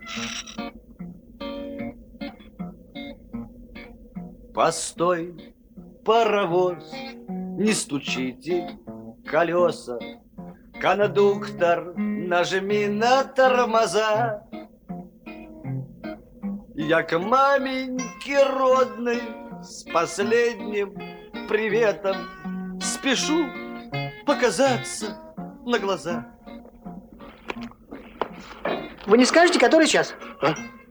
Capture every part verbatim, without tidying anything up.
Постой, паровоз, не стучите колеса. Кондуктор, нажми на тормоза. Я к маменьке родной с последним приветом спешу показаться на глаза. Вы не скажете, который час? А?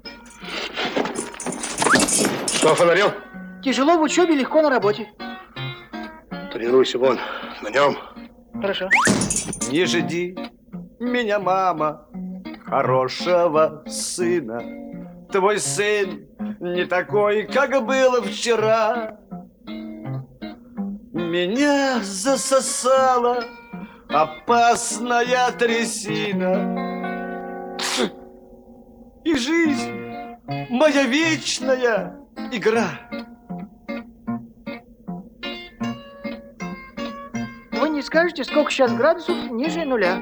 Что, фонарел? Тяжело в учебе, легко на работе. Тренируйся вон, на нем. Хорошо. Не жди меня, мама, хорошего сына. Твой сын не такой, как был вчера. Меня засосала опасная трясина. И жизнь моя вечная игра. Вы не скажете, сколько сейчас градусов ниже нуля?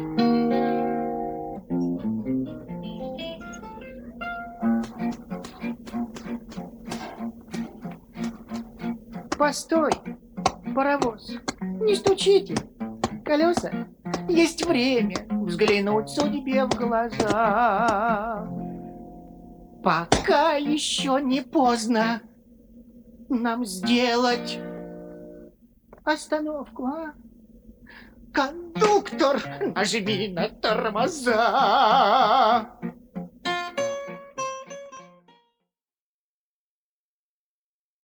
Постой, паровоз, не стучите. Колеса, есть время взглянуть судьбе в глаза. Пока еще не поздно нам сделать остановку, а? Кондуктор, нажми на тормоза.